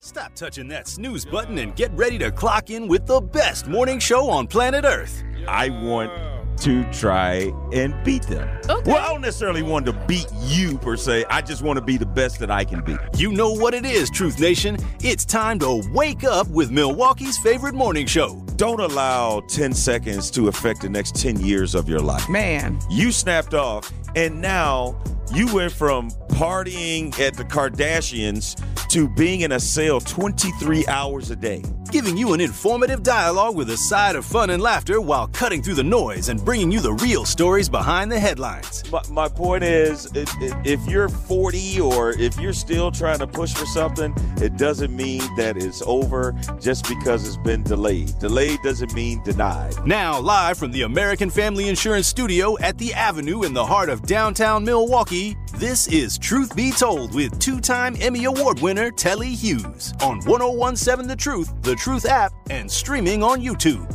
Stop touching that snooze button and get ready to clock in with the best morning show on planet Earth. I want to try and beat them. Okay. Well, I don't necessarily want to beat you per se. I just want to be the best that I can be. You know what it is, Truth Nation. It's time to wake up with Milwaukee's favorite morning show. Don't allow 10 seconds to affect the next 10 years of your life. Man. You snapped off, and now you went from partying at the Kardashians to being in a cell 23 hours a day. Giving you an informative dialogue with a side of fun and laughter while cutting through the noise and bringing you the real stories behind the headlines. My point is, if you're 40 or if you're still trying to push for something, it doesn't mean that it's over just because it's been delayed. Delayed doesn't mean denied. Now, live from the American Family Insurance Studio at the Avenue in the heart of downtown Milwaukee, this is Truth Be Told with two-time Emmy Award winner Telly Hughes on 1017 The Truth app, and streaming on YouTube.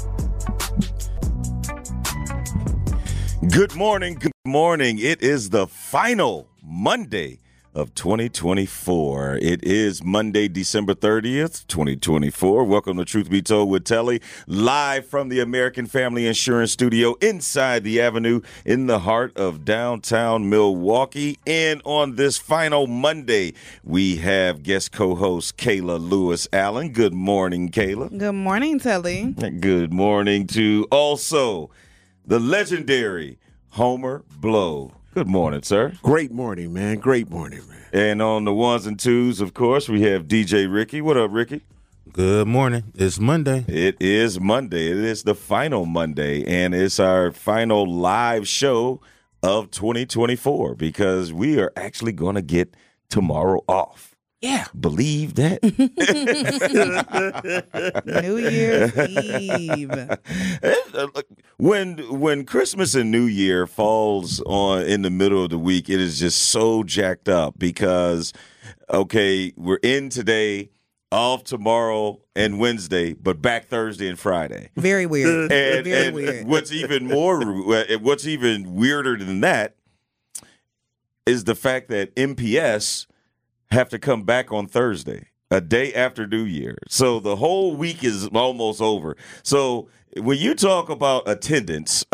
Good morning. Good morning. It is the final Monday of 2024. It is Monday, December 30th, 2024. Welcome to Truth Be Told with Telly, live from the American Family Insurance Studio inside the Avenue in the heart of downtown Milwaukee. And on this final Monday, we have guest co-host Kayla Lewis Allen. Good morning, Kayla. Good morning, Telly. Good morning to also the legendary Homer Blow. Good morning, sir. Great morning, man. Great morning, man. And on the ones and twos, of course, we have DJ Ricky. What up, Ricky? Good morning. It's Monday. It is Monday. It is the final Monday, and it's our final live show of 2024 because we are actually going to get tomorrow off. Yeah. Believe that? New Year's Eve. When Christmas and New Year falls on in the middle of the week, it is just so jacked up because, okay, we're in today, off tomorrow and Wednesday, but back Thursday and Friday. Very weird. Very weird. What's even weirder than that is the fact that MPS have to come back on Thursday, a day after New Year. So the whole week is almost over. So when you talk about attendance,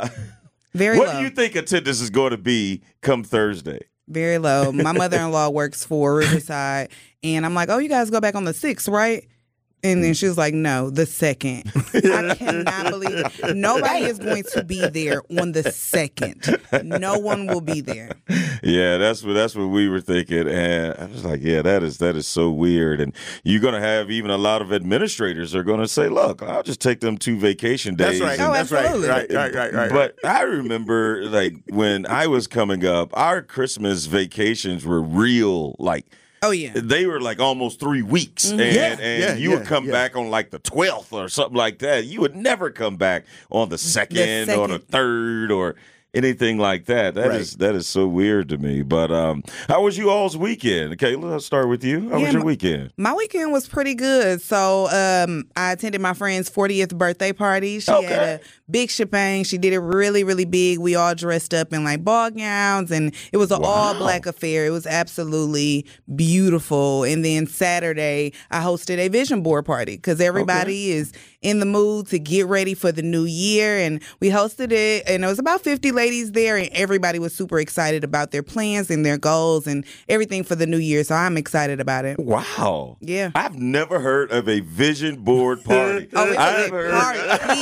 Very what low. do you think attendance is going to be come Thursday? Very low. My mother-in-law works for Riverside, and I'm like, oh, you guys go back on the 6th, right? And then she was like, no, the 2nd. I cannot believe nobody is going to be there on the 2nd. No one will be there. Yeah, that's what we were thinking. And I was like, yeah, that is so weird. And you're going to have even a lot of administrators are going to say, look, I'll just take them 2 vacation days. That's right. Oh, That's absolutely. right. But I remember, like, when I was coming up, our Christmas vacations were real, like, Oh, yeah. they were like almost 3 weeks. Mm-hmm. And you would come back on like the 12th or something like that. You would never come back on the 2nd or the 3rd or anything like that. That is so weird to me. But how was you all's weekend? Okay, let's start with you. How was your weekend? My weekend was pretty good. So I attended my friend's 40th birthday party. She had a big shebang. She did it really, really big. We all dressed up in like ball gowns, and it was an all-black affair. It was absolutely beautiful. And then Saturday, I hosted a vision board party because everybody is in the mood to get ready for the new year. And we hosted it, and it was about 50 ladies there, and everybody was super excited about their plans and their goals and everything for the new year. So I'm excited about it. Wow. Yeah. I've never heard of a vision board party. Oh, it's I've a party.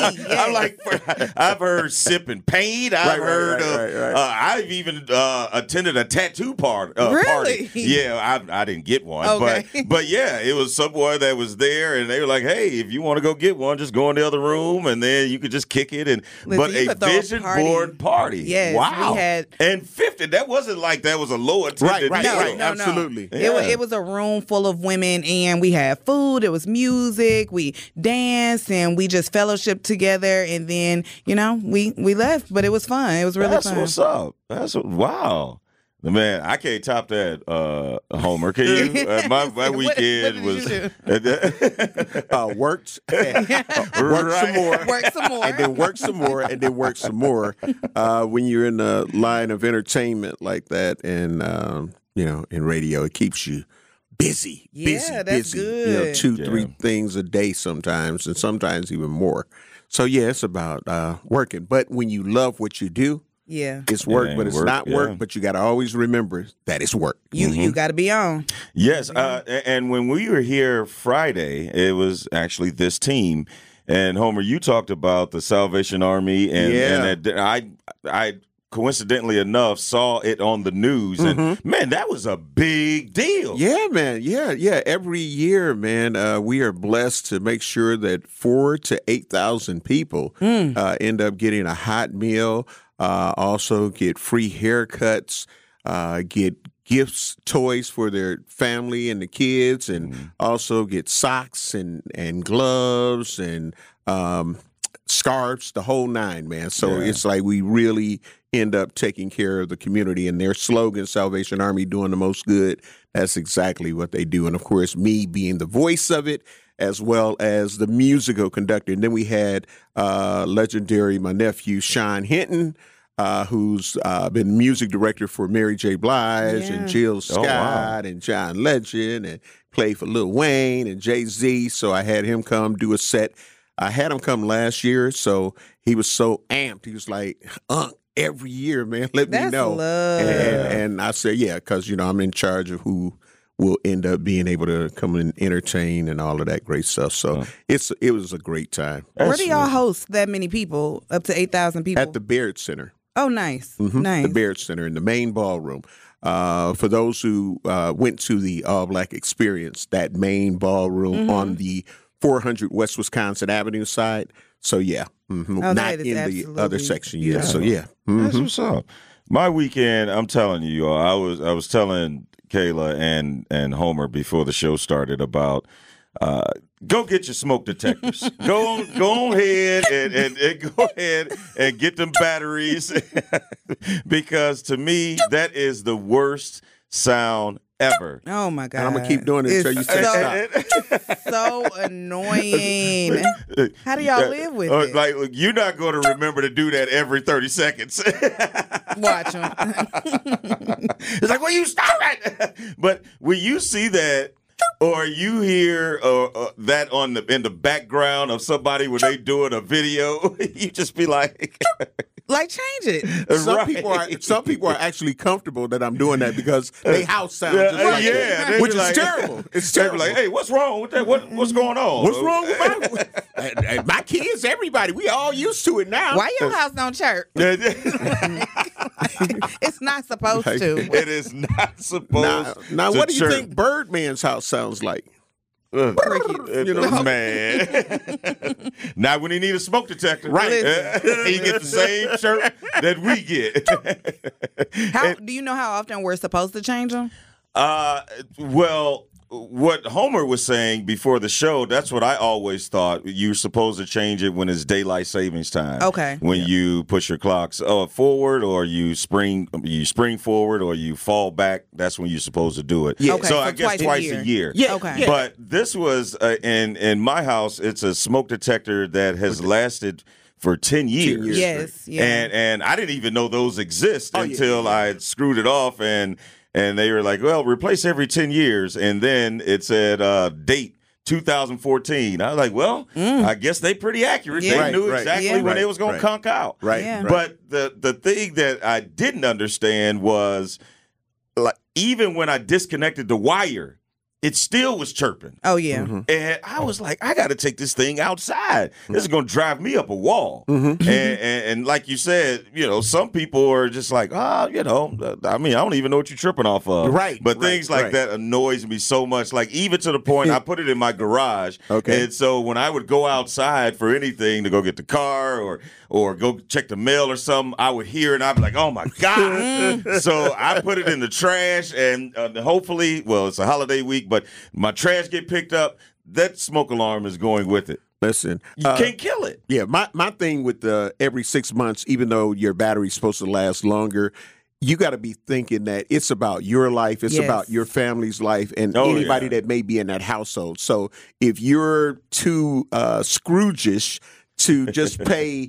Yes. I've heard sip and paint. I've heard of. I've even attended a tattoo party. Really? Yeah, I didn't get one, Okay. but yeah, it was someone that was there, and they were like, "Hey, if you want to go get one, just go in the other room, and then you could just kick it." And Listen, you a could throw a vision party. board party. Yes, wow. we had and 50. That wasn't like that was a low attended. Right. No. Absolutely. Yeah. It was a room full of women, and we had food. It was music. We danced, and we just fellowshiped together. And then, we left, but it was fun. It was really That's fun. what's up. Wow. Man, I can't top that, Homer. Can you? My weekend what did was Worked some more. Work some more. And then work some more, and then work some more. When you're in the line of entertainment like that, and in radio, it keeps you busy. Yeah, that's busy. good. You know, 2, Yeah. 3 things a day sometimes, and sometimes even more. So yeah, it's about working. But when you love what you do, Yeah. it's work, ain't but it's work, not yeah. work. But you got to always remember that it's work. You got to be on. Yes, and when we were here Friday, it was actually this team. And Homer, you talked about the Salvation Army, and I coincidentally enough saw it on the news, and man, that was a big deal. Yeah, man. Yeah. Every year, man, we are blessed to make sure that 4,000 to 8,000 people end up getting a hot meal, also get free haircuts, get gifts, toys for their family and the kids, and also get socks and gloves and scarves, the whole nine, man. So it's like we really end up taking care of the community, and their slogan, Salvation Army doing the most good, that's exactly what they do. And of course, me being the voice of it, as well as the musical conductor. And then we had legendary, my nephew, Sean Hinton, who's been music director for Mary J. Blige and Jill Scott and John Legend, and played for Lil Wayne and Jay-Z. So I had him come do a set. I had him come last year, so he was so amped. He was like, every year, man, let me That's know. love. And I said, yeah, because, I'm in charge of who will end up being able to come and entertain and all of that great stuff. So it was a great time. Where do y'all host that many people? Up to 8,000 people? At the Baird Center. Oh, nice. Nice. The Baird Center in the main ballroom. For those who went to the All Black Experience, that main ballroom on the 400 West Wisconsin Avenue side. So, yeah. Not that is in the absolutely- other section. Yeah. So, yeah. That's what's up. My weekend, I'm telling you, I was telling Kayla and Homer before the show started about go get your smoke detectors. go on ahead and go ahead and get them batteries because to me that is the worst sound ever. Oh my God. And I'm going to keep doing it until you say stop. So annoying. How do y'all live with it? Like you're not going to remember to do that every 30 seconds. Watch them. It's like, well, you stop it. But when you see that, or you hear that in the background of somebody when they doing a video, you just be like, Like, change it. Some people are actually comfortable that I'm doing that because they house sounds just like that, which is terrible. It's They be terrible. like, hey, what's wrong with that? What's going on? What's wrong with my kids? Everybody, we all used to it now. Why your house don't chirp? It's not supposed to. It is not supposed Now, to what do you chirp. think Birdman's house sounds like? Crickets. You know, Man. Not when he need a smoke detector. Right. He get the same chirp that we get. Do you know how often we're supposed to change them? Well, what Homer was saying before the show, that's what I always thought. You're supposed to change it when it's daylight savings time. Okay. When you push your clocks forward, or you spring forward, or you fall back, that's when you're supposed to do it. Yeah. Okay, So so I guess twice a twice a year. year. Yeah. Okay. Yeah. But this was in my house. It's a smoke detector that has lasted for 10 years. years. Yes. Yeah. And I didn't even know those exist yeah. until I had screwed it off, and they were like, well, replace every 10 years. And then it said date 2014. I was like, well, I guess they pretty accurate. Yeah. They Right, knew right. exactly Yeah. when they was going to conk out. Right. Yeah. Right. But the thing that I didn't understand was, like, even when I disconnected the wire, it still was chirping. Oh, yeah. And I was like, I got to take this thing outside. This is going to drive me up a wall. And like you said, some people are just like, I don't even know what you're tripping off of. Right, But right, things like right. that annoys me so much. Like, even to the point, I put it in my garage. Okay. And so when I would go outside for anything, to go get the car or go check the mail or something, I would hear it and I'd be like, oh my God. So I put it in the trash, and hopefully, well, it's a holiday week, but my trash get picked up. That smoke alarm is going with it. Listen, You can't kill it. yeah, my thing with every 6 months, even though your battery's supposed to last longer, you got to be thinking that it's about your life, it's Yes. about your family's life, and Oh, anybody yeah. that may be in that household. So if you're too Scrooge-ish to just pay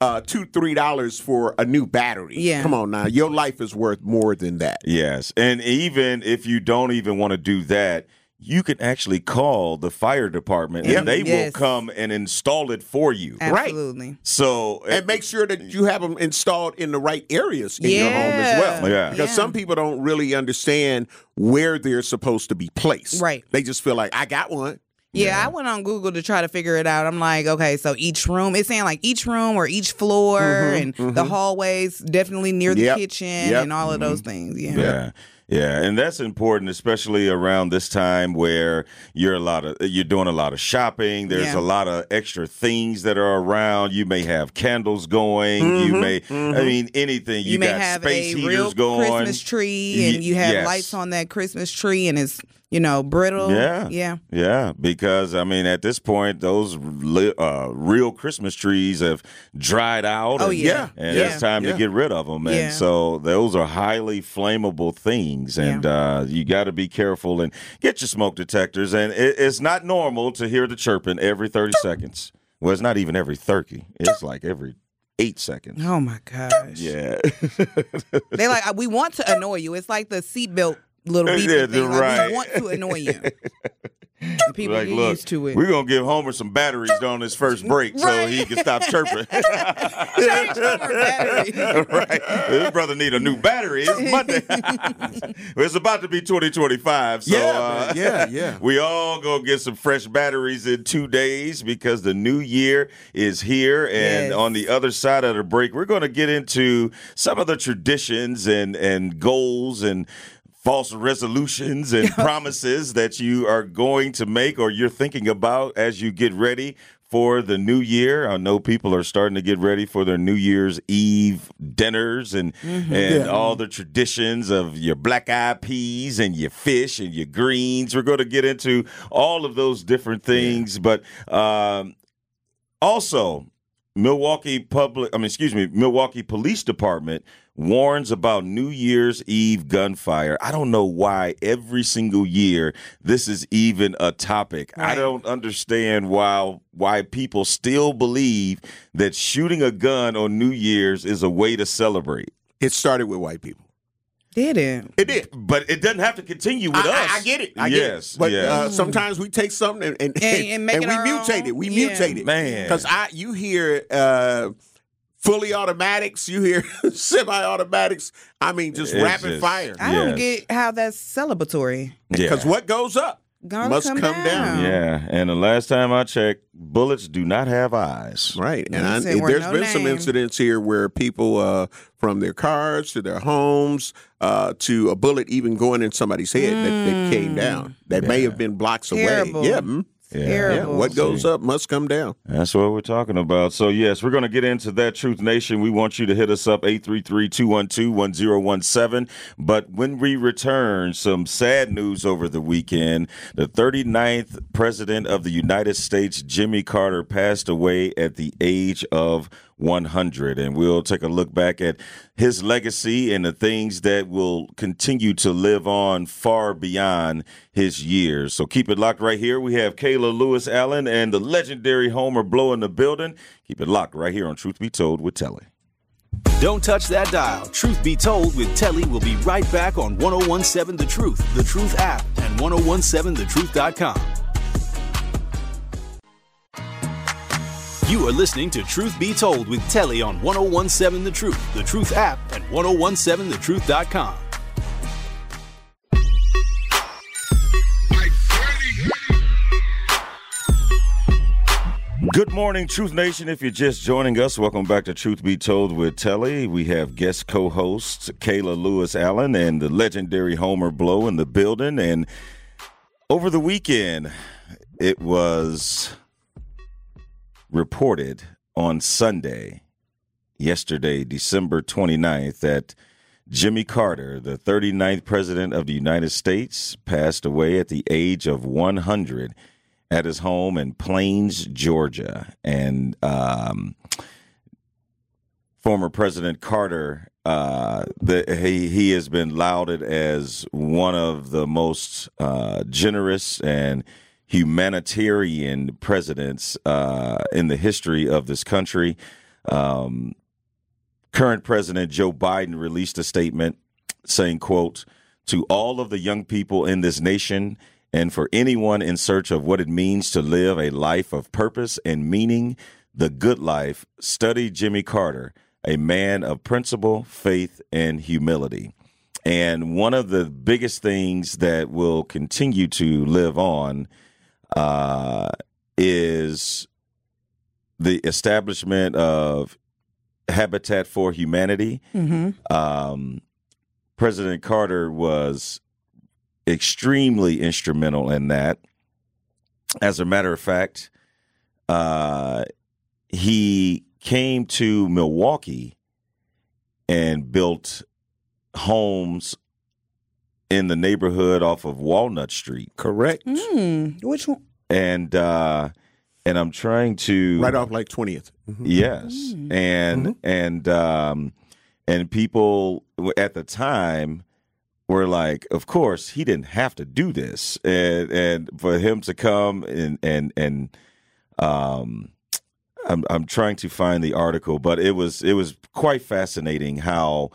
$2-3 for a new battery. Yeah. Come on now. Your life is worth more than that. Yes. And even if you don't even want to do that, you can actually call the fire department and they will come and install it for you. Absolutely. Right. So and make sure that you have them installed in the right areas in your home as well. Yeah. Because some people don't really understand where they're supposed to be placed. Right. They just feel like, I got one. Yeah, I went on Google to try to figure it out. I'm like, okay, so each room, it's saying like each room or each floor and the hallways definitely near the kitchen and all of those things. Yeah. Yeah, and that's important, especially around this time where you're doing a lot of shopping. There's a lot of extra things that are around. You may have candles going. You may, I mean, anything. You may got have space a heaters real going. Christmas tree, and you have lights on that Christmas tree, and it's brittle. Yeah. Because I mean, at this point, those real Christmas trees have dried out. Oh, and it's time to get rid of them. And so those are highly flammable things, and you got to be careful and get your smoke detectors. And it's not normal to hear the chirping every 30 seconds. Well, it's not even every 30. It's like every 8 seconds. Oh my gosh. Yeah. They like, we want to annoy you. It's like the seatbelt little beeping thing. Like, we want to annoy you. And people get used to it. We're going to give Homer some batteries on his first break so he can stop chirping. Change Homer battery. Right. This brother need a new battery. It's Monday. It's about to be 2025. So we all going to get some fresh batteries in 2 days because the new year is here. And on the other side of the break, we're going to get into some of the traditions and goals and false resolutions and promises that you are going to make or you're thinking about as you get ready for the new year. I know people are starting to get ready for their New Year's Eve dinners and all the traditions of your black-eyed peas and your fish and your greens. We're going to get into all of those different things, but also Milwaukee Police Department warns about New Year's Eve gunfire. I don't know why every single year this is even a topic. Right. I don't understand why people still believe that shooting a gun on New Year's is a way to celebrate. It started with white people. Did it? It did. But it doesn't have to continue with us. I get it. I get it. But sometimes we take something and make it we mutate it. We mutate it. Man. Because you hear fully automatics, you hear semi-automatics. I mean, just rapid fire. I don't get how that's celebratory. Because what goes up must come down. Yeah, and the last time I checked, bullets do not have eyes. Right, and there's been some incidents here where people, from their cars to their homes, to a bullet even going in somebody's head that came down. That may have been blocks Terrible. away. Yeah. What goes up must come down. That's what we're talking about. So, yes, we're going to get into that, Truth Nation. We want you to hit us up, 833-212-1017. But when we return, some sad news over the weekend. The 39th President of the United States, Jimmy Carter, passed away at the age of 100. And we'll take a look back at his legacy and the things that will continue to live on far beyond his years. So keep it locked right here. We have Kayla Lewis Allen and the legendary Homer Blow in the building. Keep it locked right here on Truth Be Told with Telly. Don't touch that dial. Truth Be Told with Telly will be right back on 1017 The Truth app, and 1017thetruth.com. You are listening to Truth Be Told with Telly on 1017 The Truth app, and 1017thetruth.com. Good morning, Truth Nation. If you're just joining us, welcome back to Truth Be Told with Telly. We have guest co-hosts Kayla Lewis Allen and the legendary Homer Blow in the building. And over the weekend, it was reported on Sunday, yesterday, December 29th, that Jimmy Carter, the 39th President of the United States, passed away at the age of 100 at his home in Plains, Georgia. And former President Carter, he has been lauded as one of the most generous and humanitarian presidents in the history of this country. Current President Joe Biden released a statement saying, quote, "To all of the young people in this nation and for anyone in search of what it means to live a life of purpose and meaning, the good life, study Jimmy Carter, a man of principle, faith, and humility." And one of the biggest things that will continue to live on is the establishment of Habitat for Humanity. President Carter was extremely instrumental in that. As a matter of fact, he came to Milwaukee and built homes in the neighborhood off of Walnut Street. Correct. Which one? And I'm trying to Right off like 20th. Yes, and people at the time were like, of course, he didn't have to do this, and for him to come and I'm trying to find the article, but it was quite fascinating how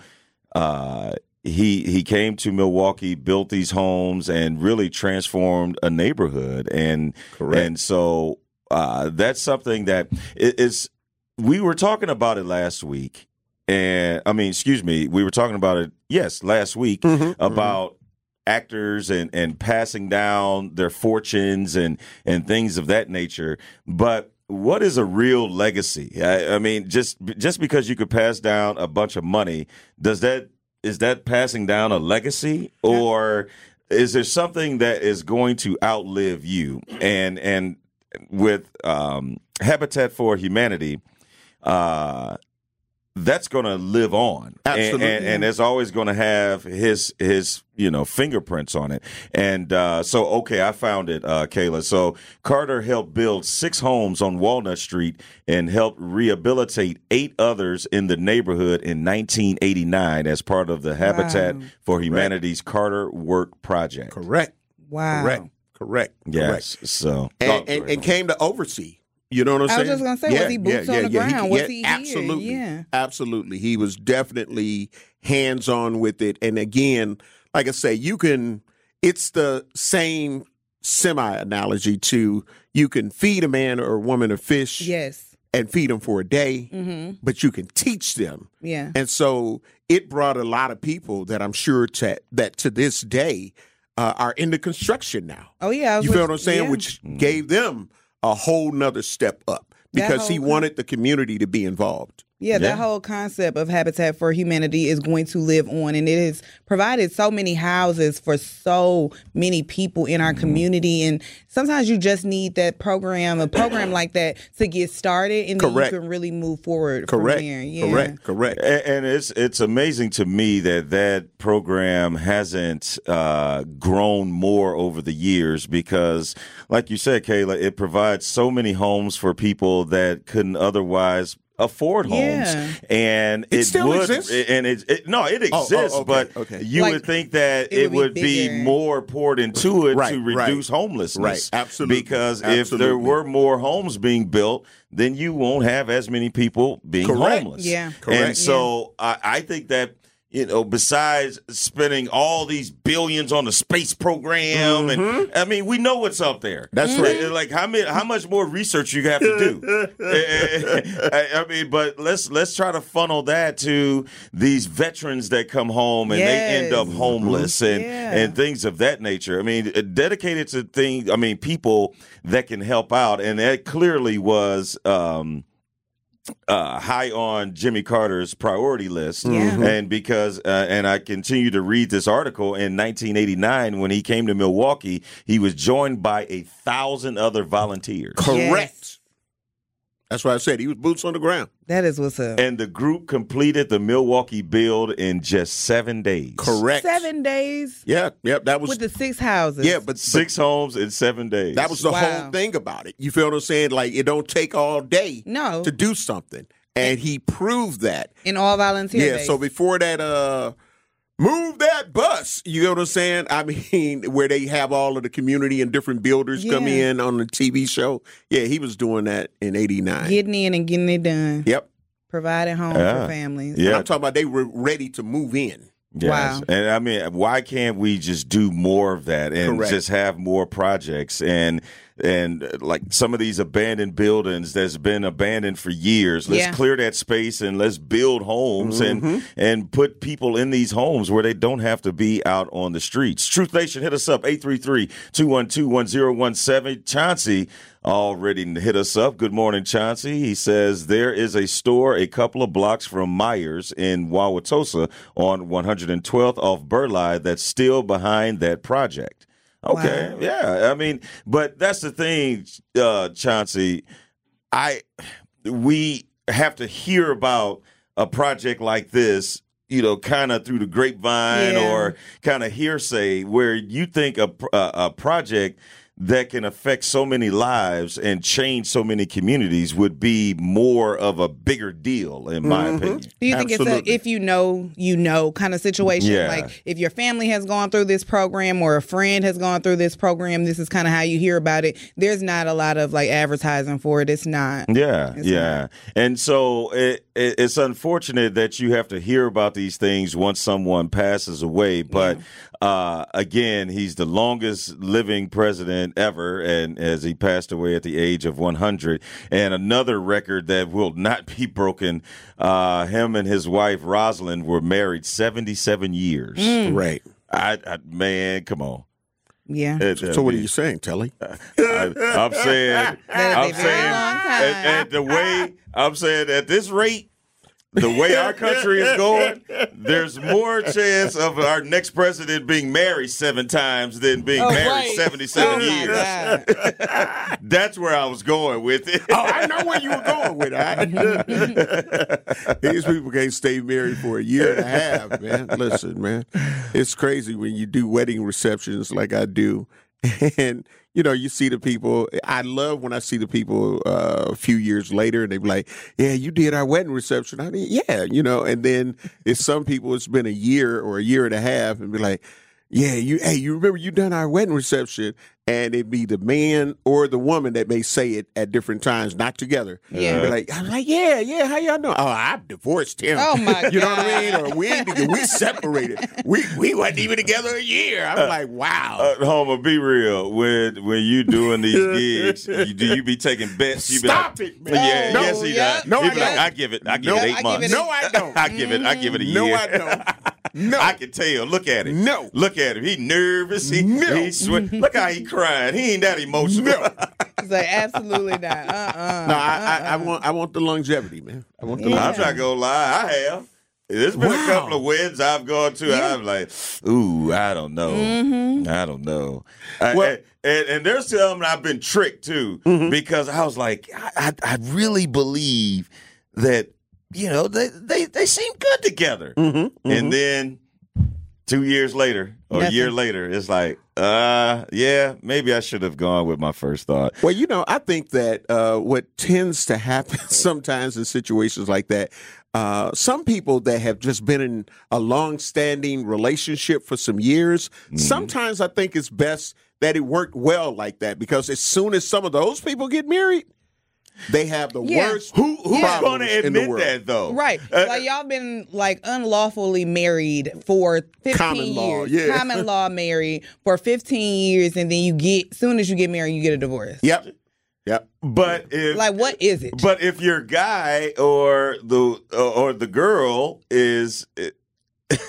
he came to Milwaukee, built these homes, and really transformed a neighborhood, and so that's something that is. We were talking about it last week. And we were talking about it, last week about actors and passing down their fortunes and things of that nature. But what is a real legacy? I mean, just because you could pass down a bunch of money, is that passing down a legacy, or is there something that is going to outlive you? And with Habitat for Humanity, that's going to live on. Absolutely. And it's always going to have his fingerprints on it. And I found it, Kayla. So Carter helped build 6 homes on Walnut Street and helped rehabilitate 8 others in the neighborhood in 1989 as part of the Habitat for Humanity's Carter Work Project. Correct. Wow. Correct. Yes. So And came to oversee. You know what I'm saying? I was just going to say, was he boots on the ground? Was he absolutely, here? Yeah. Absolutely. He was definitely hands-on with it. And again, like I say, it's the same semi-analogy to you can feed a man or a woman a fish and feed them for a day, but you can teach them. Yeah. And so it brought a lot of people that I'm sure that to this day are into construction now. Oh, yeah. You feel what I'm saying? Yeah. Which gave them a whole nother step up because he wanted the community to be involved. Yeah, that whole concept of Habitat for Humanity is going to live on, and it has provided so many houses for so many people in our community. And sometimes you just need a program like that to get started, and then you can really move forward from there. Yeah. Correct. And it's amazing to me that program hasn't grown more over the years because, like you said, Kayla, it provides so many homes for people that couldn't otherwise afford homes, and it still exists. And it exists, but you would think that it would be more poured into it to reduce homelessness, right? Absolutely, because if there were more homes being built, then you won't have as many people being homeless. Yeah, correct. And so I think that, besides spending all these billions on the space program, and I mean, we know what's up there. That's right. Like how much more research you have to do? I mean, but let's try to funnel that to these veterans that come home and they end up homeless and things of that nature. I mean, dedicated to people that can help out, and that clearly was high on Jimmy Carter's priority list. And because and I continue to read this article, in 1989 when he came to Milwaukee, he was joined by 1,000 other volunteers. Correct. That's why I said he was boots on the ground. That is what's up. And the group completed the Milwaukee build in just 7 days. Correct. 7 days? Yeah. That was with the 6 houses. Yeah, but 6 homes in 7 days. That was the whole thing about it. You feel what I'm saying? Like, it don't take all day to do something. And he proved that. In all volunteer days. So before that, move that bus. You know what I'm saying? I mean, where they have all of the community and different builders come in on the TV show. Yeah, he was doing that in 89. Getting in and getting it done. Yep. Providing home for families. Yeah. I'm talking about they were ready to move in. Yes. Wow. And I mean, why can't we just do more of that and Correct. just have more projects and like some of these abandoned buildings that's been abandoned for years. Let's clear that space and let's build homes and put people in these homes where they don't have to be out on the streets. Truth Nation, hit us up, 833-212-1017. Chauncey already hit us up. Good morning, Chauncey. He says there is a store a couple of blocks from Myers in Wauwatosa on 112th off Burleigh that's still behind that project. Okay, Wow. yeah. I mean, but that's the thing, Chauncey. We have to hear about a project like this, kind of through the grapevine or kind of hearsay, where you think a project that can affect so many lives and change so many communities would be more of a bigger deal, in my opinion. Do you think it's a if you know kind of situation? Yeah. Like if your family has gone through this program or a friend has gone through this program, this is kind of how you hear about it. There's not a lot of like advertising for it. It's not. Yeah, It's yeah. not. And so it's unfortunate that you have to hear about these things once someone passes away. But again, he's the longest living president ever, and as he passed away at the age of 100. And another record that will not be broken, him and his wife, Rosalind, were married 77 years. Right. Man, come on. Yeah. So what are you saying, Telly? I'm saying, That'll be a very long time. and the way I'm saying at this rate, the way our country is going, there's more chance of our next president being married 7 times than being married 77 years. God. That's where I was going with it. Oh, I know where you were going with it. These people can't stay married for a year and a half, man. Listen, man, it's crazy when you do wedding receptions like I do. And, you see the people. I love when I see the people a few years later and they be like, yeah, you did our wedding reception. I mean, yeah, and then it's some people, it's been a year or a year and a half and be like, yeah, you remember you done our wedding reception? And it'd be the man or the woman that may say it at different times, not together. Yeah. I'm like, yeah, how y'all know? Oh, I've divorced him. Oh, my You know what God. I mean? Or we separated. We wasn't even together a year. I'm like, wow. Homer, be real. When you doing these gigs, you be taking bets? You be Stop like, it, man. Yeah, No, yes, he yeah. does. No, He I be like, don't. I give it 8 months. No, I don't. I give it a year. No, I don't. No. I can tell. Look at him. No. Look at him. He nervous. No. He sweat. Look how he crying. He ain't that emotional. No. It's like absolutely not. No, I want the longevity, man. I want the Yeah. I'm longevity. not gonna lie. I have. There's been a couple of weddings I've gone to. Yeah. I'm like, ooh, I don't know. I don't know. Well- And there's some I've been tricked too because I was like, I really believe that they seem good together. And then 2 years later or a year Nothing. later, it's like, yeah, maybe I should have gone with my first thought. Well, I think that what tends to happen sometimes in situations like that, some people that have just been in a long-standing relationship for some years, sometimes I think it's best that it worked well like that, because as soon as some of those people get married, they have the Yeah. worst Who's problems going to in the admit world. that though? Right. Like y'all been like unlawfully married for 15 Common law, years. yeah. Common law married for 15 years, and then soon as you get married, you get a divorce. Yep. But if Like, what is it? But if your guy or the girl is, Like,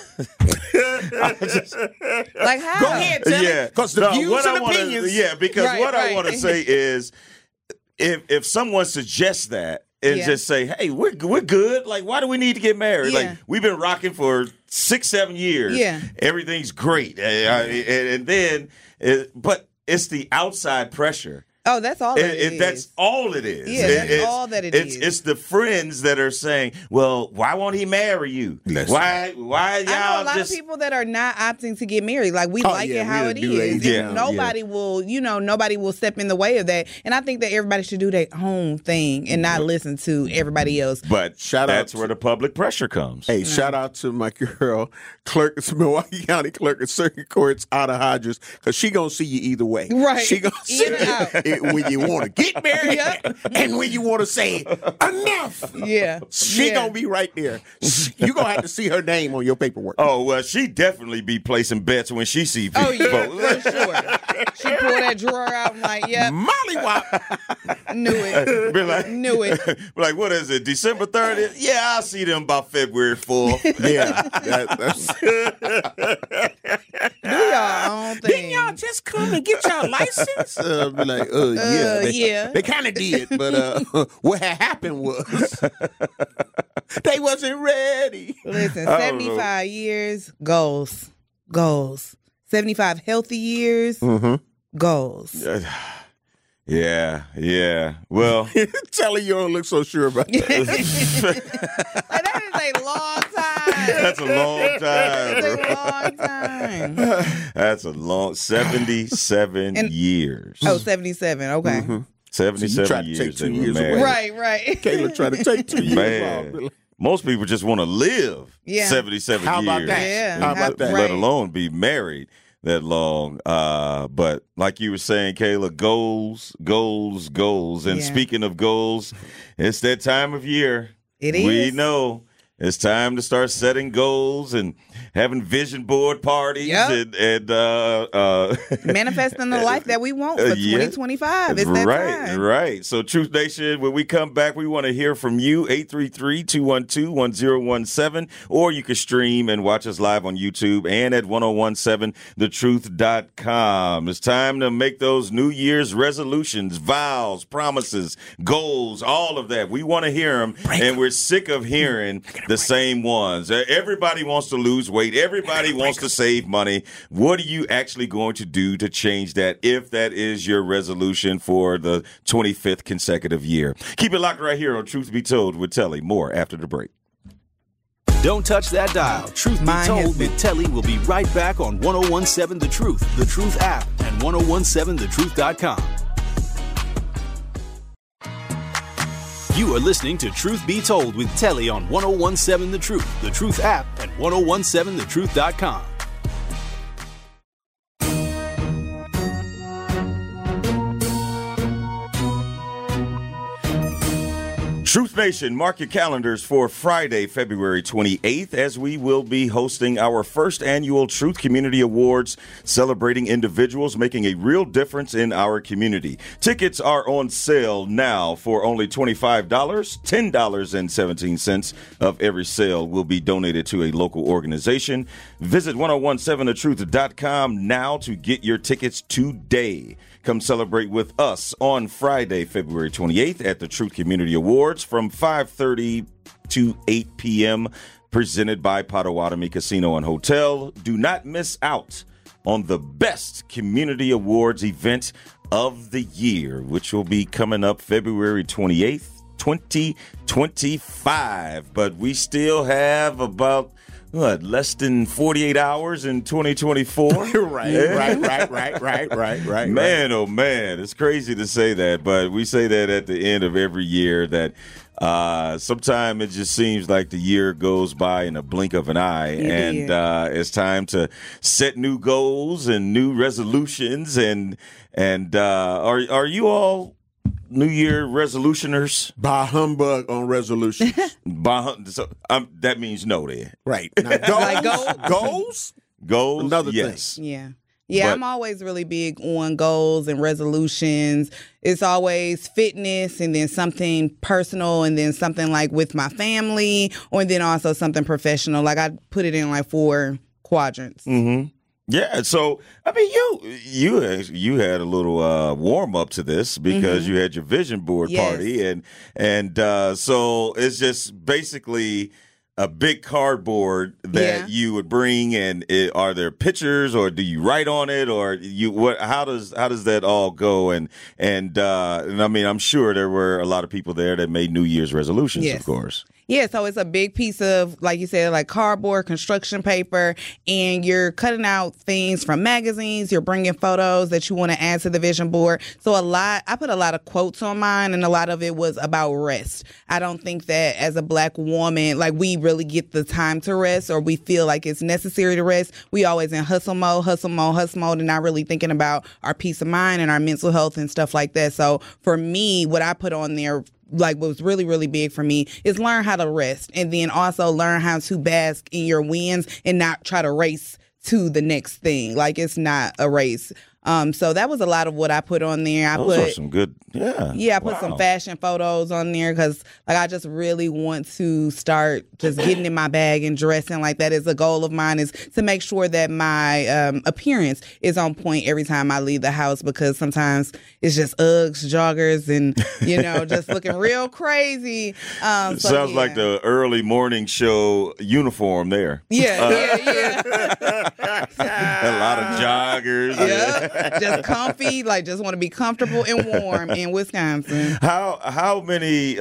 how? Go ahead, Telly, yeah, because the views what and I wanna- opinions. yeah, because Right, what I right. want to say is, if someone suggests that and Yeah. just say, hey, we're good. Like, why do we need to get married? Yeah. Like, we've been rocking for 6-7 years. Yeah. Everything's great, and then, but it's the outside pressure. Oh, that's all it is. That's all it is. Yeah, that's all that it is. It's the friends that are saying, well, why won't he marry you? Listen. Why I know y'all a lot just... of people that are not opting to get married. Like, we Oh, like yeah, it how we're it a new is. age. And Yeah, nobody will, nobody will step in the way of that. And I think that everybody should do their own thing and not listen to everybody else. But Shout out that's to- where the public pressure comes. Hey, shout out to my girl, Milwaukee County Clerk of Circuit Courts, Anna Hodges, because she gonna see you either way. Right. She gonna see In you and out. in when you want to get married and when you want to say enough. Yeah. She gonna be right there. You gonna have to see her name on your paperwork. Oh, well, she definitely be placing bets when she see people. Oh, yeah, for sure. She pulled that drawer out and like, yep. Mollywop. Knew it. Be like, Knew it. be like, what is it, December 30th? Yeah, I'll see them by February 4th. Yeah. That's Do y'all own thing. Didn't y'all just come and get y'all license? Be like, yeah. Yeah. They kind of did, but what had happened was they wasn't ready. Listen, I don't know. 75 years, goals. 75 healthy years, goals. Yeah. Well, Telling you don't look so sure about that. Like, that is a long time. that's a long time, That's bro. a long time. That's a long 77 years. Oh, 77. Okay. 77 So you tried to years take 2 they were years married. away. Right. Kayla tried to take 2 years Man. off. Most people just want to live Yeah. 77 How about years. that? Yeah. How about that? Right. Let alone be married that long. But like you were saying, Kayla, goals. And Yeah. speaking of goals, it's that time of year. It We is. know it's time to start setting goals and having vision board parties Yep. and Manifesting the life that we want for Yeah. 2025. It's that time. Right. So, Truth Nation, when we come back, we want to hear from you, 833-212-1017, or you can stream and watch us live on YouTube and at 1017thetruth.com. It's time to make those New Year's resolutions, vows, promises, goals, all of that. We want to hear them, and we're sick of hearing the same ones. Everybody wants to lose weight. Everybody wants to save money. What are you actually going to do to change that if that is your resolution for the 25th consecutive year? Keep it locked right here on Truth Be Told with Telly. More after the break. Don't touch that dial. Truth Mine Be Told has with Telly will be right back on 1017 The Truth, The Truth app, and 1017thetruth.com. You are listening to Truth Be Told with Telly on 1017 The Truth app, and 1017thetruth.com. Truth Nation, mark your calendars for Friday, February 28th, as we will be hosting our first annual Truth Community Awards, celebrating individuals making a real difference in our community. Tickets are on sale now for only $25. $10.17 of every sale will be donated to a local organization. Visit 1017thetruth.com now to get your tickets today. Come celebrate with us on Friday, February 28th at the Truth Community Awards from 5:30 to 8 p.m. presented by Potawatomi Casino and Hotel. Do not miss out on the best community awards event of the year, which will be coming up February 28th, 2025. But we still have about less than 48 hours in 2024? Right. Man, oh man, it's crazy to say that, but we say that at the end of every year that sometimes it just seems like the year goes by in a blink of an eye, and it's time to set new goals and new resolutions. And are you all New Year resolutioners? Bah humbug on resolutions. That means no there. Right. Now, goals? Goals? Another yes. thing. Yeah, But- I'm always really big on goals and resolutions. It's always fitness and then something personal and then something like with my family, or then also something professional. Like I put it in like 4 quadrants. Mm-hmm. Yeah, so I mean, you had a little warm up to this because you had your vision board party, and so it's just basically a big cardboard that you would bring, and are there pictures, or do you write on it, or how does that all go? And I mean, I'm sure there were a lot of people there that made New Year's resolutions, of course. Yeah, so it's a big piece of, like you said, like cardboard, construction paper, and you're cutting out things from magazines. You're bringing photos that you want to add to the vision board. So I put a lot of quotes on mine, and a lot of it was about rest. I don't think that as a Black woman, like, we really get the time to rest, or we feel like it's necessary to rest. We always in hustle mode, and not really thinking about our peace of mind and our mental health and stuff like that. So for me, what I put on there, like, what was really, really big for me is learn how to rest, and then also learn how to bask in your wins and not try to race to the next thing. Like, it's not a race. So that was a lot of what I put on there. Those are some good, I put some fashion photos on there because, like, I just really want to start just getting in my bag and dressing. Like, that is a goal of mine, is to make sure that my appearance is on point every time I leave the house, because sometimes it's just Uggs, joggers, and, just looking real crazy. Sounds like the early morning show uniform there. Yeah. A lot of joggers. Yeah. Just comfy, like, just want to be comfortable and warm in Wisconsin. How many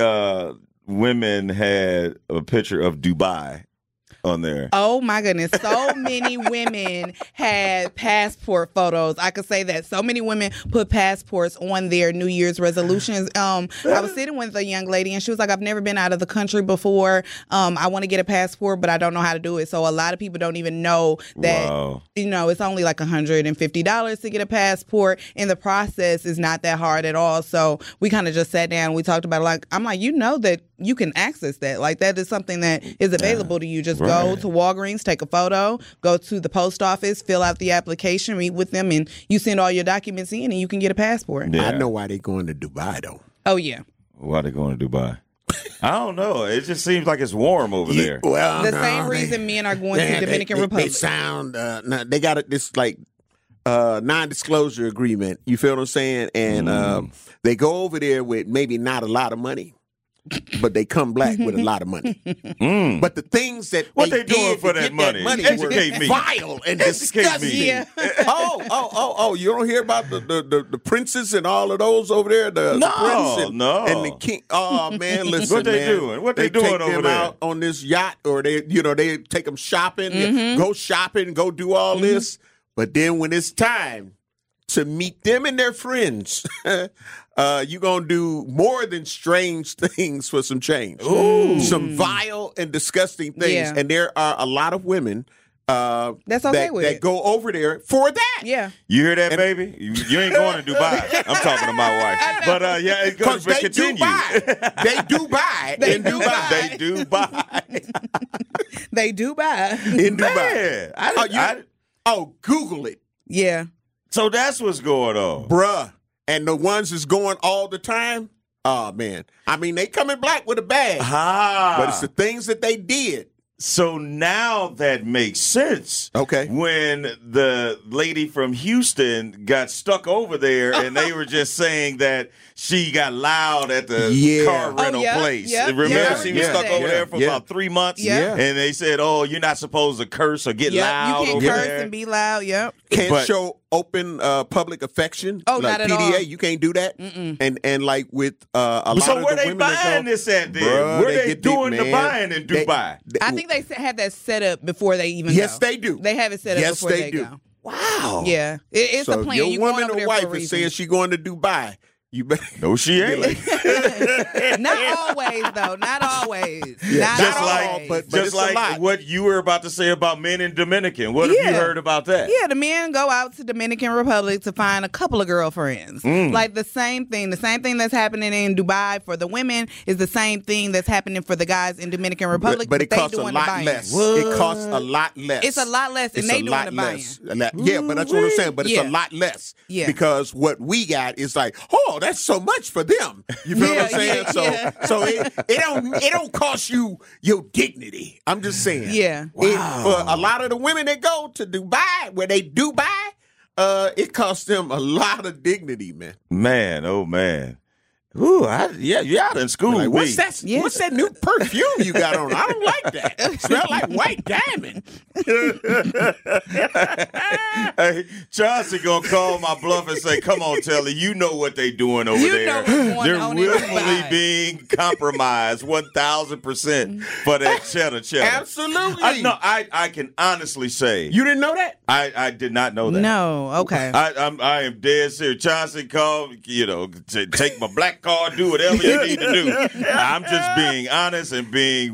women had a picture of Dubai on there? Oh my goodness. So many women had passport photos. I could say that. So many women put passports on their New Year's resolutions. I was sitting with a young lady, and she was like, I've never been out of the country before. I want to get a passport, but I don't know how to do it. So a lot of people don't even know that, it's only like $150 to get a passport, and the process is not that hard at all. So we kind of just sat down and we talked about it. Like, I'm like, that you can access that. Like, that is something that is available to you. Just go to Walgreens, take a photo, go to the post office, fill out the application, meet with them, and you send all your documents in, and you can get a passport. I know why they're going to Dubai, though. Oh, yeah. Why are they going to Dubai? I don't know. It just seems like it's warm over there. Well, the same reason men are going to Dominican Republic. They sound, they got this, like, non-disclosure agreement. You feel what I'm saying? And they go over there with maybe not a lot of money, but they come back with a lot of money. But the things that they doing for that money? Educate me. Vile and disgusting. Yeah. Oh! You don't hear about the princes and all of those over there? The prince and the king. Oh man, listen, what they doing? What they doing take over them there? out on this yacht, or they take them shopping, go shopping, go do all this. But then when it's time to meet them and their friends, you're going to do more than strange things for some change. Ooh. Some vile and disgusting things. Yeah. And there are a lot of women that's okay with that it. go over there for that. Yeah. You hear that, baby? You ain't going to Dubai. I'm talking to my wife. But, it's going to continue. They do buy. They in do Dubai. buy. They do buy. They do buy. In Dubai. Man, Google it. Yeah. So that's what's going on. Bruh. And the ones that's going all the time, oh, man. I mean, they coming black with a bag. But it's the things that they did. So now that makes sense. Okay. When the lady from Houston got stuck over there and they were just saying that she got loud at the car rental place. Remember, she was stuck over there for about 3 months? Yeah. And they said, you're not supposed to curse or get loud you over can't curse there. and be loud. Yep. Can't show open public affection. Oh, like not at PDA, all. you can't do that. And like with a lot of So the where they women that buying go, this at then? Bruh, Where they get doing deep, the man. buying in Dubai? I think they have that set up before they even Yes, go. they do. They have it set up before they do. go. Wow. Yeah. It's So a plan. your You woman going over or there wife for a is reason. saying she going to Dubai. You better. No, she ain't. Not always, though. Not always. Yeah, Not Just always. like, but just it's a like lot. what you were about to say about men in Dominican. What have you heard about that? Yeah, the men go out to Dominican Republic to find a couple of girlfriends. Like the same thing that's happening in Dubai for the women is the same thing that's happening for the guys in Dominican Republic. But it they costs a doing the lot buying. less. It costs a lot less. It's a lot less, and It's they a doing lot the buying. less. Yeah, but that's what I'm saying. But it's Yeah. a lot less. Yeah. Because what we got is like, oh, that's so much for them. You feel what I'm saying? So it don't cost you your dignity. I'm just saying. Yeah. For a lot of the women that go to Dubai, where they do buy, it costs them a lot of dignity, man. Man, oh man. Ooh, you out in school. Like, what's B. that? What's that new perfume you got on? I don't like that. Smell like white diamond. Hey, Chauncey gonna call my bluff and say, "Come on, Telly, you know what they doing over You there. know what's going They're on in the willfully vibe." being compromised 1,000% for that cheddar." Absolutely. I can honestly say You didn't know that? I did not know that. No, okay. I am dead serious. Chauncey called, to take my black card, do whatever you need to do. I'm just being honest and being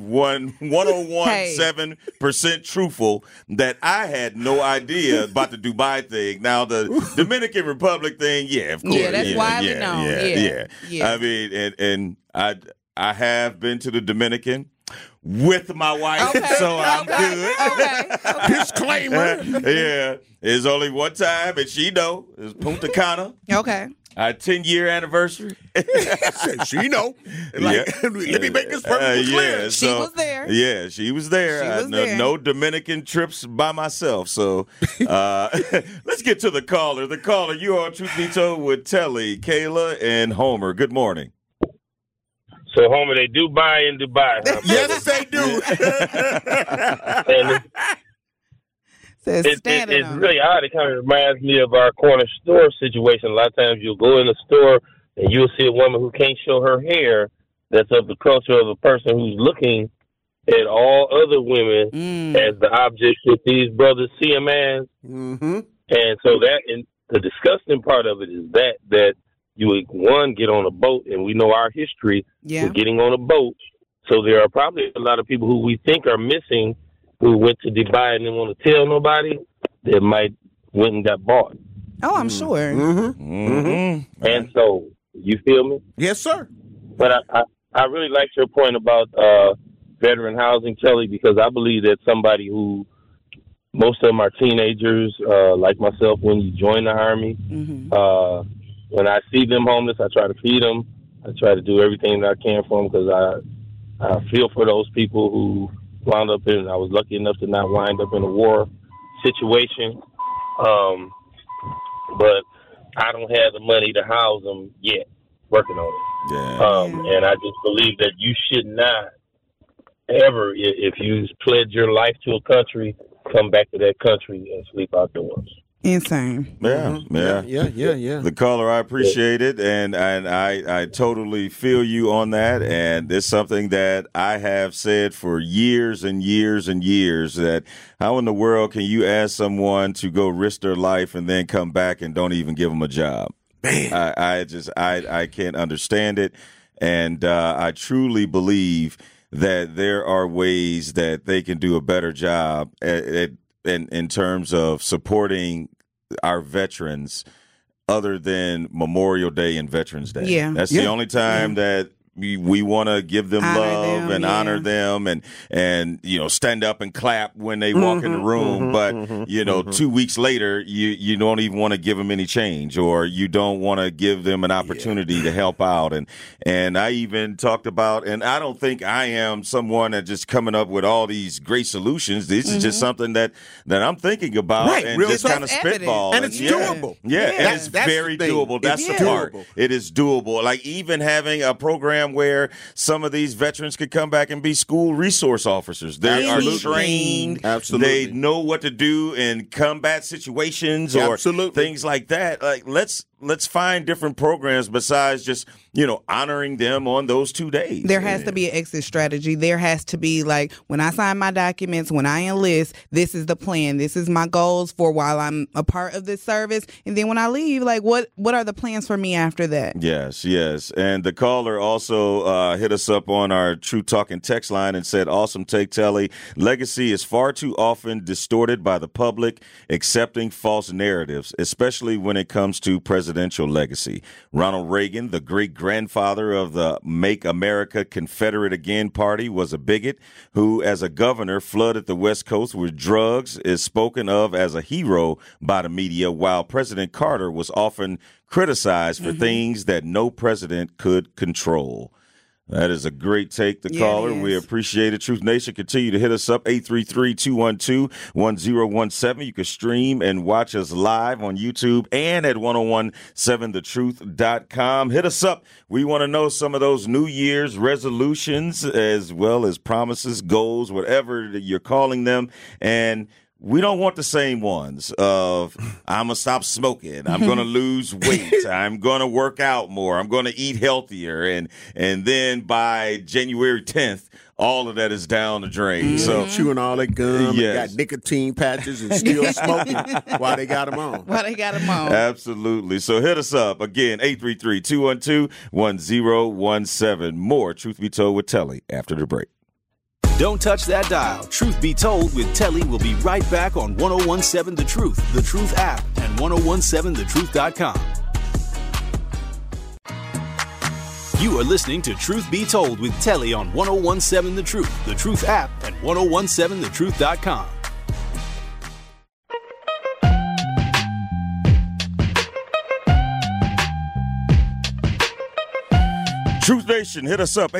101.7% truthful that I had no idea about the Dubai thing. Now the Dominican Republic thing, yeah, of course. Yeah, that's widely known. Yeah. I mean, and I have been to the Dominican with my wife, so I'm good. Okay. Disclaimer. Yeah, it's only one time, and she know. It's Punta Cana. Okay. Our 10-year anniversary. She know. Let me make this perfectly clear. She was there. Yeah, she was there. She was no, there. no Dominican trips by myself. So let's get to the caller. The caller, you are Truth Be Told with Telly, Kayla, and Homer. Good morning. So, Homer, they do buy in Dubai. Huh? Yes, they do. And it's really odd. It kind of reminds me of our corner store situation. A lot of times you'll go in a store and you'll see a woman who can't show her hair. That's of the culture of a person who's looking at all other women as the objects that these brothers see them as. Mm-hmm. And so and the disgusting part of it is that you would, one, get on a boat, and we know our history with getting on a boat. So there are probably a lot of people who we think are missing who went to Dubai and didn't want to tell nobody that might went and got bought. Oh, I'm sure. Mm-hmm. Mm-hmm. And so, you feel me? Yes, sir. But I really liked your point about veteran housing, Kelly, because I believe that somebody who, most of them are teenagers, like myself, when you join the Army. When I see them homeless, I try to feed them. I try to do everything that I can for them because I feel for those people who wound up in, I was lucky enough to not wind up in a war situation. But I don't have the money to house them yet, working on it. And I just believe that you should not ever, if you pledge your life to a country, come back to that country and sleep outdoors. Insane. Yeah. The caller, I appreciate it, and I totally feel you on that. And it's something that I have said for years and years and years, that how in the world can you ask someone to go risk their life and then come back and don't even give them a job? Man. I can't understand it, and I truly believe that there are ways that they can do a better job in terms of supporting our veterans other than Memorial Day and Veterans Day. Yeah. That's the only time that we want to give them love and honor them and stand up and clap when they walk in the room. But 2 weeks later, you don't even want to give them any change, or you don't want to give them an opportunity to help out. And I even talked about, and I don't think I am someone that just coming up with all these great solutions. This is just something that I'm thinking about and really just kind of spitball. And it's doable. Yeah, and it's very doable. That's the part. It is doable. Like even having a program where some of these veterans could come back and be school resource officers. They are trained. Absolutely. They know what to do in combat situations or things like that. Like let's find different programs besides just, honoring them on those 2 days. There has to be an exit strategy. There has to be like, when I sign my documents, when I enlist, this is the plan. This is my goals for while I'm a part of this service. And then when I leave, like what are the plans for me after that? Yes. And the caller also hit us up on our True Talking text line and said, awesome take, Telly. Legacy is far too often distorted by the public accepting false narratives, especially when it comes to presidential legacy. Ronald Reagan, the great-grandfather of the Make America Confederate Again party, was a bigot who, as a governor, flooded the West Coast with drugs, is spoken of as a hero by the media, while President Carter was often criticized for things that no president could control. That is a great take, the Yeah, caller. it We is. appreciate it. Truth Nation, continue to hit us up, 833-212-1017. You can stream and watch us live on YouTube and at 1017thetruth.com. Hit us up. We want to know some of those New Year's resolutions as well as promises, goals, whatever that you're calling them. And we don't want the same ones of I'm going to stop smoking. I'm going to lose weight. I'm going to work out more. I'm going to eat healthier. And then by January 10th, all of that is down the drain. So chewing all that gum, Yes. and got nicotine patches and still smoking while they got them on. Well, they got them on. absolutely. So hit us up. Again, 833-212-1017. More Truth Be Told with Telly after the break. Don't touch that dial. Truth Be Told with Telly will be right back on 1017 The Truth, The Truth app, and 1017thetruth.com. You are listening to Truth Be Told with Telly on 1017 The Truth app, and 1017thetruth.com. Truth Nation, hit us up,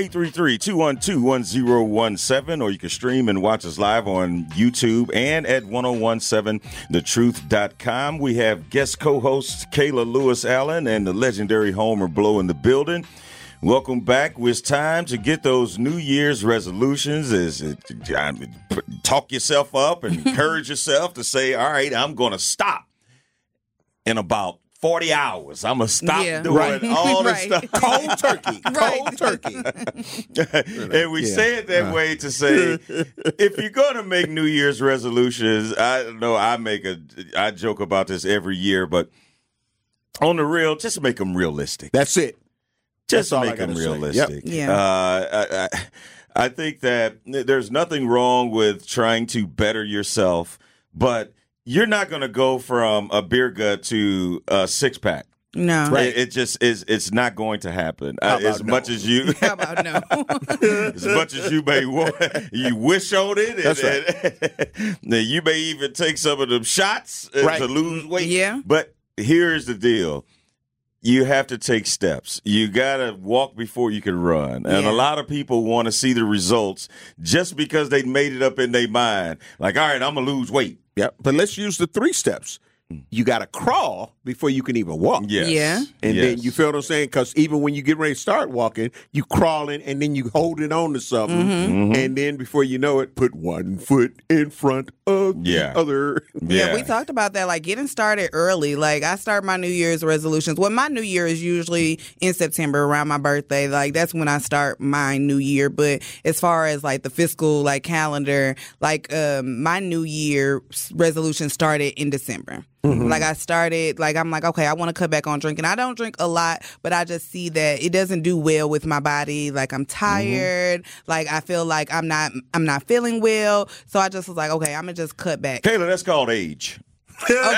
833-212-1017, or you can stream and watch us live on YouTube and at 1017thetruth.com. We have guest co-hosts Kayla Lewis Allen and the legendary Homer Blow in the building. Welcome back. It's time to get those New Year's resolutions. Talk yourself up and encourage yourself to say, all right, I'm going to stop in about 40 hours. I'm going to stop doing all this Right. stuff. Cold turkey. Cold turkey. And we say it that way to say, if you're going to make New Year's resolutions, I know I joke about this every year, but on the real, just make them realistic. That's it. Just That's all I make them gotta say. realistic. Yep. Yeah. I think that there's nothing wrong with trying to better yourself, but you're not going to go from a beer gut to a six pack. No. Right. It just is. It's not going to happen. As much as you, How about no? as much as you may want, you wish on it. That's and you may even take some of them shots Right. to lose weight. Yeah. But here's the deal. You have to take steps. You got to walk before you can run. And Yeah. a lot of people want to see the results just because they made it up in their mind. Like, all right, I'm going to lose weight. Yep. But let's use the 3 steps. You got to crawl before you can even walk. Yes. Yeah. And Yes. then you feel what I'm saying? Because even when you get ready to start walking, you crawling and then you holding on to something. Mm-hmm. And then before you know it, put one foot in front of Yeah. the other. Yeah, we talked about that, like getting started early. Like I start my New Year's resolutions. Well, my New Year is usually in September around my birthday. Like that's when I start my New Year. But as far as like the fiscal like calendar, like my New Year resolution started in December. Like I started, like I'm like, okay, I want to cut back on drinking. I don't drink a lot, but I just see that it doesn't do well with my body. Like I'm tired. Like I feel like I'm not feeling well. So I just was like, okay, I'm gonna just cut back. Kayla, that's called age. Okay. Is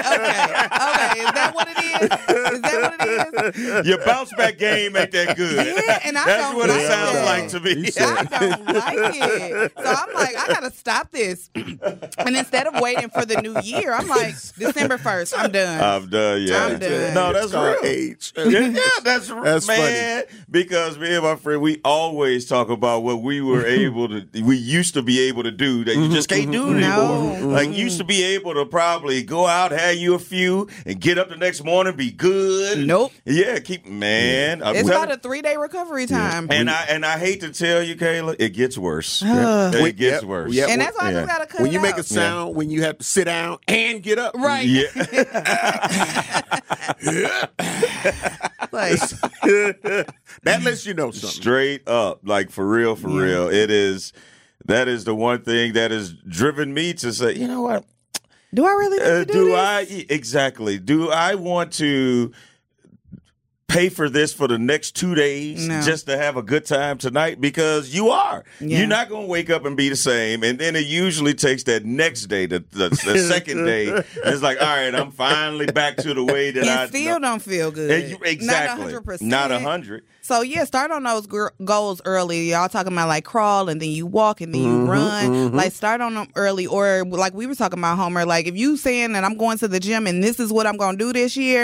that what it is? Is that what it is? Your bounce back game ain't that good. Yeah, and I That's don't what like it sounds that. like to me. I don't like it. So I'm like, I gotta stop this. And instead of waiting for the new year, I'm like, December 1st, I'm done. I'm done. Yeah. I'm done. No, that's called real. age. Yeah, that's That's man. Because me and my friend, we always talk about what we were able to, we used to be able to do that you just can't do anymore. No. Like you used to be able to probably go out, have you a few, and get up the next morning, be good. Nope. Yeah, man. I'm It's telling- about a 3-day recovery time. and I hate to tell you, Kayla, it gets worse. Ugh. It gets Yep. worse. Yep. And that's why I Yeah. just gotta cut When you it make out. a sound, when you have to sit down and get up. Right. Yeah. Like, That lets you know something. Straight up, like for real, that is the one thing that has driven me to say, you know what? do I really need to do this? Exactly. Do I want to pay for this for the next 2 days No. just to have a good time tonight? Because you are. Yeah. You're not going to wake up and be the same. And then it usually takes that next day, the second day. And it's like, all right, I'm finally back to the way that I And still don't feel good. Exactly. Not 100%. Not 100. So yeah, start on those goals early. Y'all talking about like crawl and then you walk and then you run. Like start on them early, or like we were talking about, Homer. Like if you saying that I'm going to the gym and this is what I'm going to do this year,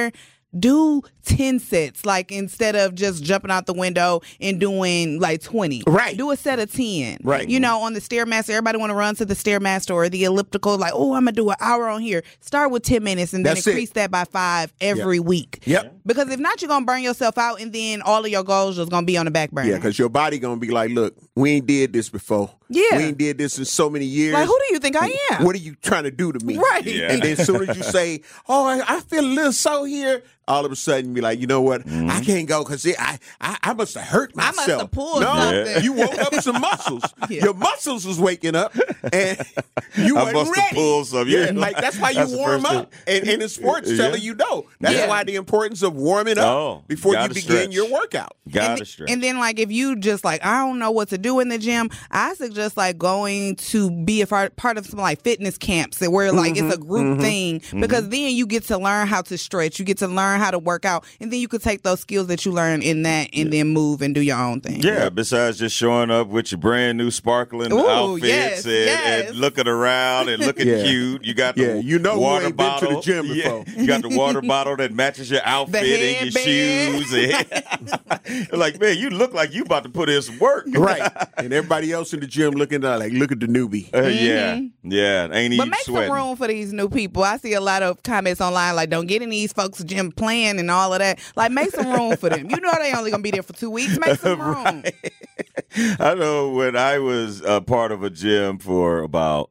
do 10 sets, like instead of just jumping out the window and doing like 20. Right. Do a set of 10. Right. You know, on the Stairmaster, everybody want to run to the Stairmaster or the elliptical, like, oh, I'm going to do an hour on here. Start with 10 minutes and then That's increase it. that by 5 every week. Yep. Because if not, you're going to burn yourself out and then all of your goals are going to be on the back burner. Yeah, because your body going to be like, look, we ain't did this before. Yeah. We ain't did this in so many years. Like, who do you think I am? What are you trying to do to me? Right. Yeah. And then as soon as you say, oh, I feel a little sore here, all of a sudden you be like, you know what? I can't go because I must have hurt I myself. must have pulled no, something. you woke up some muscles. Yeah. Your muscles was waking up, and you I wasn't must have ready. pulled some. Yeah, Yeah. like that's why you That's the warm first up. And in sports telling you no. That's Yeah. why the importance of warming up Oh, before you gotta begin stretch. your workout. Gotta stretch. And then, like, if you just like, I don't know what to do in the gym, I suggest like going to be a part of some like fitness camps where like it's a group thing, because then you get to learn how to stretch, you get to learn how to work out, and then you could take those skills that you learn in that and then move and do your own thing. Yeah, besides just showing up with your brand new sparkling Ooh, outfits yes, and, yes. and looking around and looking Yeah. cute. You got Yeah, the you know who water ain't been to bottle. the gym Yeah, before. you got the water bottle that matches your outfit and your headband. shoes. And like, man, you look like you about to put in some work. Right. And everybody else in the gym looking at like, look at the newbie. Yeah, yeah. Ain't But even make sweating. some room for these new people. I see a lot of comments online like, don't get in these folks' gym playing and all of that. Like, make some room for them. You know they only going to be there for 2 weeks. Make some room. I know when I was part of a gym for about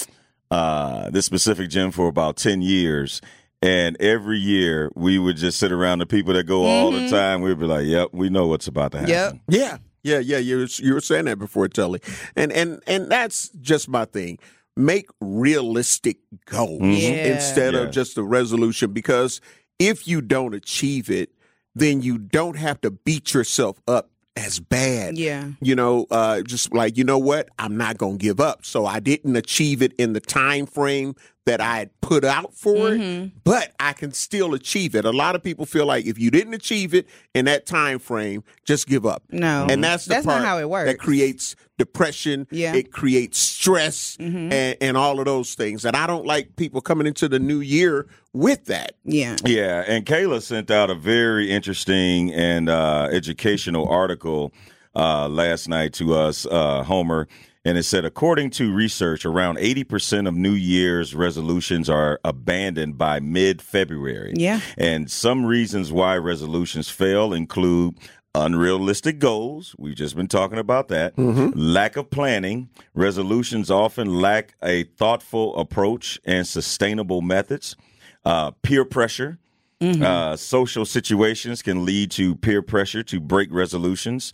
this specific gym for about 10 years. And every year we would just sit around the people that go all the time. We'd be like, yep, we know what's about to happen. Yep. Yeah. You were saying that before, Tully. And that's just my thing. Make realistic goals Yeah. instead Yeah. of just a resolution, because if you don't achieve it, then you don't have to beat yourself up as bad. Yeah. You know, just like, you know what? I'm not going to give up. So I didn't achieve it in the time frame that I had put out for it, but I can still achieve it. A lot of people feel like if you didn't achieve it in that time frame, just give up. No. And that's the That's not part how it works. that creates depression. Yeah. It creates stress and all of those things. And I don't like people coming into the new year with that. Yeah. Yeah, and Kayla sent out a very interesting and educational article last night to us, Homer, and it said, according to research, around 80% of New Year's resolutions are abandoned by mid-February. Yeah. And some reasons why resolutions fail include unrealistic goals. We've just been talking about that. Lack of planning. Resolutions often lack a thoughtful approach and sustainable methods. Peer pressure. Social situations can lead to peer pressure to break resolutions,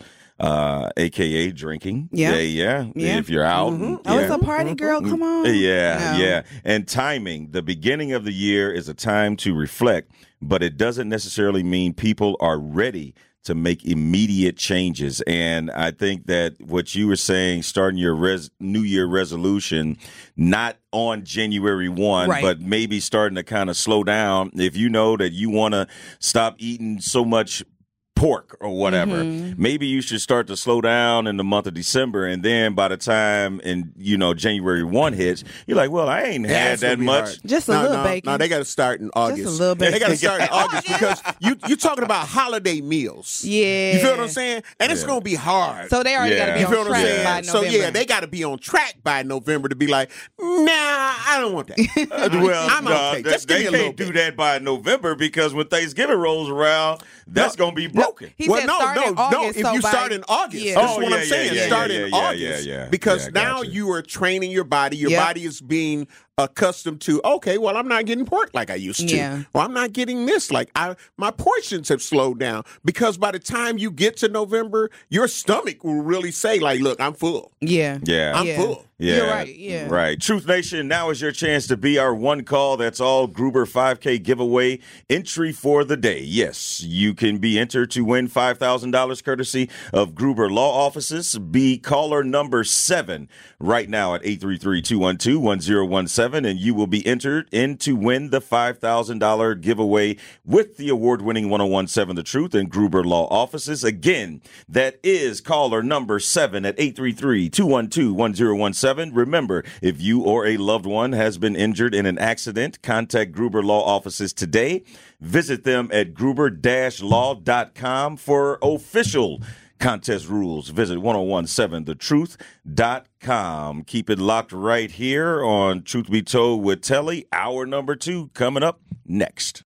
a.k.a. drinking. Yeah. Yeah. Yeah. If you're out. Oh, it's a party, girl. Come on. Yeah, No. yeah. And timing. The beginning of the year is a time to reflect, but it doesn't necessarily mean people are ready to make immediate changes. And I think that what you were saying, starting your New Year resolution, not on January 1, Right. but maybe starting to kind of slow down. If you know that you want to stop eating so much pork or whatever, maybe you should start to slow down in the month of December, and then by the time January 1 hits, you're like, well, I ain't had That's that gonna be much. hard. Just a little bacon. No, they got to start in August. a little bacon. They got to start in August because you're talking about holiday meals. Yeah. You feel what I'm saying? And it's going to be hard. So they already got to Yeah. be You feel on what I'm track saying? by So November. yeah, they got to be on track by November to be like, nah, I don't want that. Well, I'm okay. Just give they me a little can't do bit. that by November, because when Thanksgiving rolls around, that's going to be broken. He Well, said no, start in August, If so you by- start in August, Yeah. that's Oh, what yeah, I'm saying. yeah, Start yeah, in yeah, August, yeah. because Yeah, now gotcha. you are training your body. Your Yep. body is being accustomed to. Okay, well, I'm not getting pork like I used to. Yeah. Or I'm not getting this my portions have slowed down, because by the time you get to November, your stomach will really say like, look, I'm full. Yeah. Yeah. I'm Yeah. full. Yeah. You're right, yeah. Right. Truth Nation, now is your chance to be our one call. That's all Gruber 5K giveaway entry for the day. Yes, you can be entered to win $5,000 courtesy of Gruber Law Offices. Be caller number 7 right now at 833-212-1017. 1017, and you will be entered in to win the $5,000 giveaway with the award-winning 1017 The Truth and Gruber Law offices. Again, that is caller number 7 at 833-212-1017. Remember, if you or a loved one has been injured in an accident, contact Gruber Law offices today. Visit them at gruber-law.com for official contest rules. Visit 1017thetruth.com. Keep it locked right here on Truth Be Told with Telly. Hour number 2 coming up next.